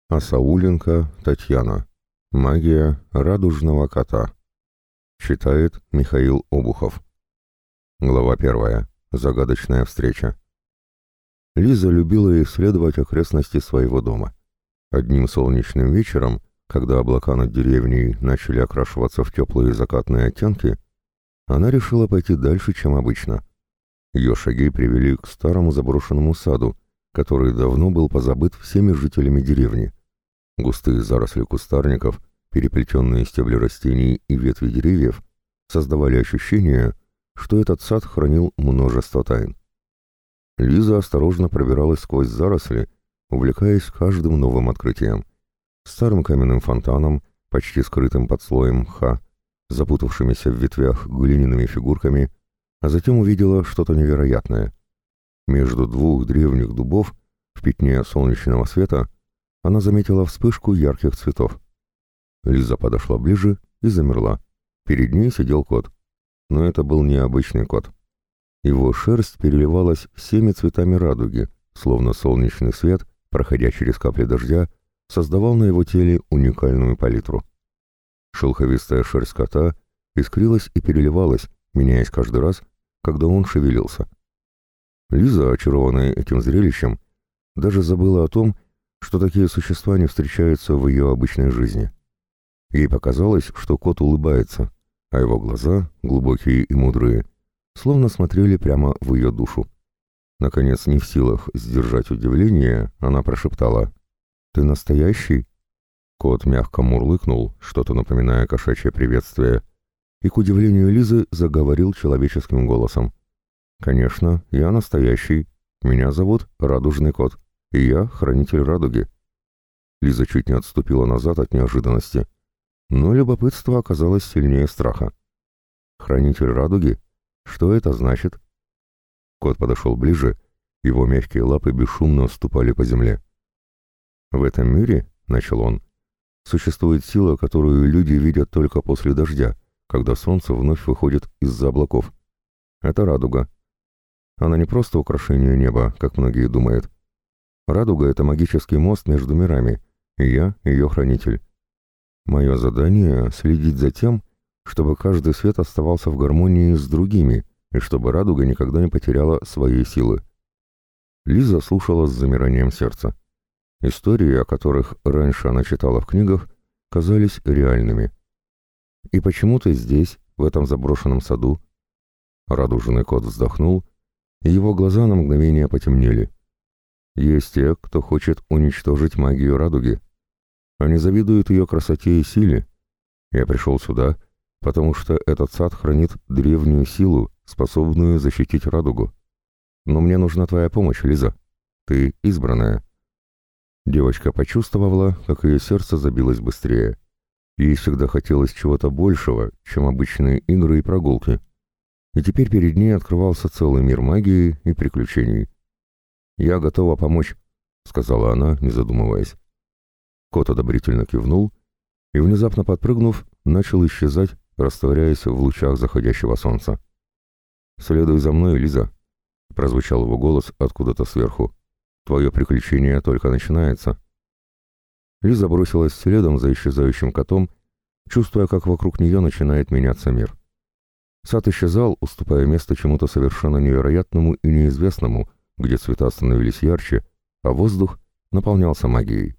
Асауленко Татьяна. Магия радужного кота. Читает Михаил Обухов. Глава 1. Загадочная встреча. Лиза любила исследовать окрестности своего дома. Одним солнечным вечером, когда облака над деревней начали окрашиваться в теплые закатные оттенки, она решила пойти дальше, чем обычно. Ее шаги привели к старому заброшенному саду, который давно был позабыт всеми жителями деревни. Густые заросли кустарников, переплетенные стебли растений и ветви деревьев создавали ощущение, что этот сад хранил множество тайн. Лиза осторожно пробиралась сквозь заросли, увлекаясь каждым новым открытием. Старым каменным фонтаном, почти скрытым под слоем мха, запутавшимися в ветвях глиняными фигурками, а затем увидела что-то невероятное. Между двух древних дубов, в пятне солнечного света, она заметила вспышку ярких цветов. Лиза подошла ближе и замерла. Перед ней сидел кот. Но это был необычный кот. Его шерсть переливалась всеми цветами радуги, словно солнечный свет, проходя через капли дождя, создавал на его теле уникальную палитру. Шелковистая шерсть кота искрилась и переливалась, меняясь каждый раз, когда он шевелился. Лиза, очарованная этим зрелищем, даже забыла о том, что такие существа не встречаются в ее обычной жизни. Ей показалось, что кот улыбается, а его глаза, глубокие и мудрые, словно смотрели прямо в ее душу. Наконец, не в силах сдержать удивление, она прошептала: «Ты настоящий?» Кот мягко мурлыкнул, что-то напоминая кошачье приветствие, и, к удивлению Лизы, заговорил человеческим голосом. «Конечно, я настоящий. Меня зовут Радужный кот, и я хранитель радуги». Лиза чуть не отступила назад от неожиданности, но любопытство оказалось сильнее страха. «Хранитель радуги? Что это значит?» Кот подошел ближе, его мягкие лапы бесшумно ступали по земле. «В этом мире, — начал он, — существует сила, которую люди видят только после дождя, когда солнце вновь выходит из-за облаков. Это радуга. Она не просто украшение неба, как многие думают. Радуга — это магический мост между мирами, и я — ее хранитель. Мое задание — следить за тем, чтобы каждый свет оставался в гармонии с другими, и чтобы радуга никогда не потеряла своей силы». Лиза слушала с замиранием сердца. Истории, о которых раньше она читала в книгах, казались реальными. «И почему ты здесь, в этом заброшенном саду?» Радужный кот вздохнул, и его глаза на мгновение потемнели. «Есть те, кто хочет уничтожить магию радуги. Они завидуют ее красоте и силе. Я пришел сюда, потому что этот сад хранит древнюю силу, способную защитить радугу. Но мне нужна твоя помощь, Лиза. Ты избранная». Девочка почувствовала, как ее сердце забилось быстрее. Ей всегда хотелось чего-то большего, чем обычные игры и прогулки. И теперь перед ней открывался целый мир магии и приключений. «Я готова помочь», — сказала она, не задумываясь. Кот одобрительно кивнул и, внезапно подпрыгнув, начал исчезать, растворяясь в лучах заходящего солнца. «Следуй за мной, Лиза», — прозвучал его голос откуда-то сверху. «Твое приключение только начинается». Лиза бросилась следом за исчезающим котом, чувствуя, как вокруг нее начинает меняться мир. Сад исчезал, уступая место чему-то совершенно невероятному и неизвестному, где цвета становились ярче, а воздух наполнялся магией.